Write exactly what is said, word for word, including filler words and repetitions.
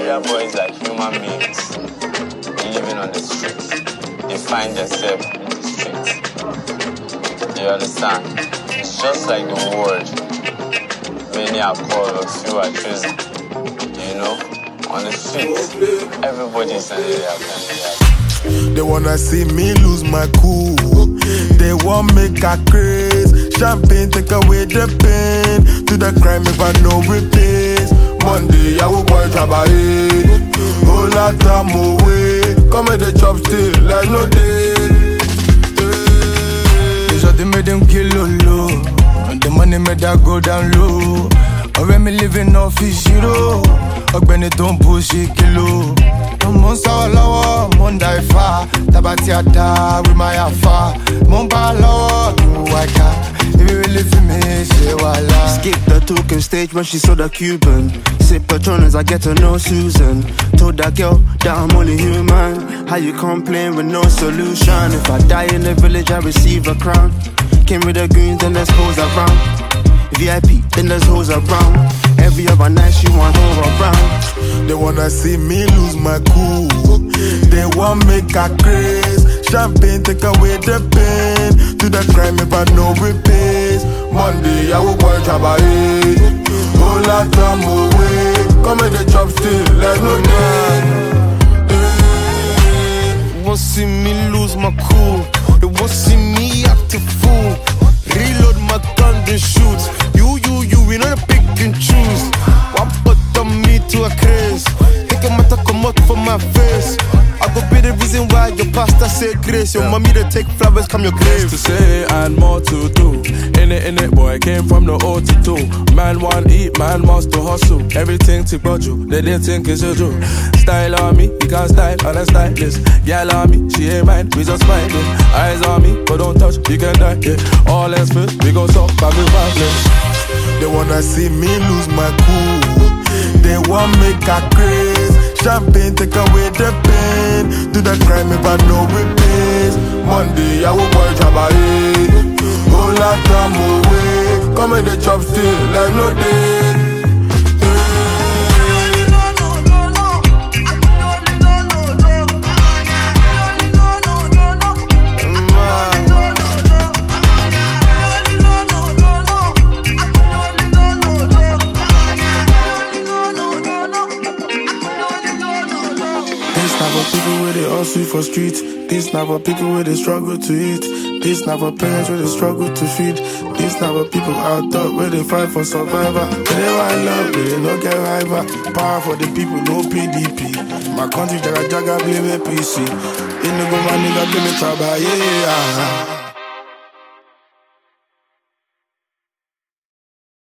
area boys are human beings living on the streets. They find themselves in the streets. You understand? It's just like the word. Many are called, but few are chosen. You know? On the streets, everybody's an area boy. They wanna see me lose my cool. They want make a craze. Champagne take away the pain. To the crime if I know repairs. Monday I will boy trabaye. Whole lot time away. Come at the chop still like no day. They shot they made them kill low. And the money made that go down low. Already me living off his zero. Ogbeni don't push it kilo. Mon sawa lawa, mon die far. Tabati ada with my afa. Mon ba lawa, no waka. If you really feel me, say wala. Skip the talking stage when she saw the Cuban. Sip Patronus, I get to know Susan. Told that girl that I'm only human. How you complain with no solution? If I die in the village, I receive a crown. Came with the goons, then there's hoes around. V I P, then there's hoes around. Every other night she want over around. They wanna see me lose my cool. They want make a craze. Champagne take away the pain. To the crime if I know repairs. Monday I will boy trabaye. Whole lot time away. Come at the chop still like no day. Won't see me lose my cool. They won't see me act a fool. Reload my gun then shoot. You, you, you, we not pick and choose. One put on me to a craze. Take a matter come out from my face. I go be the reason why your pastor say grace. Your mommy to take flowers, come your grave. To say and more to do. In it, in it, boy, came from the O to two. Man want eat, man wants to hustle. Everything to you, they didn't think it's a joke. Style on me, you can't style on a stylist. Girl on me, she ain't mine, we just find it. Eyes on me, but don't touch, you can die, yeah. All else first, we go talk, back with violence. They wanna see me lose my cool. They want make a craze. Champagne take away the pain. Do the crime if I know repairs. Monday I will boy trabaye. Whole lot time away. Come at the chop still like no day. This not for people where they all sweet for streets. This not for people where they struggle to eat. This not for parents where they struggle to feed. This not for people out there where they fight for survivor. Where they want love, where they don't get rival. Power for the people, no P D P. My country, jaga jaga, blame A P C. In the go, my nigga, give me trouble, yeah.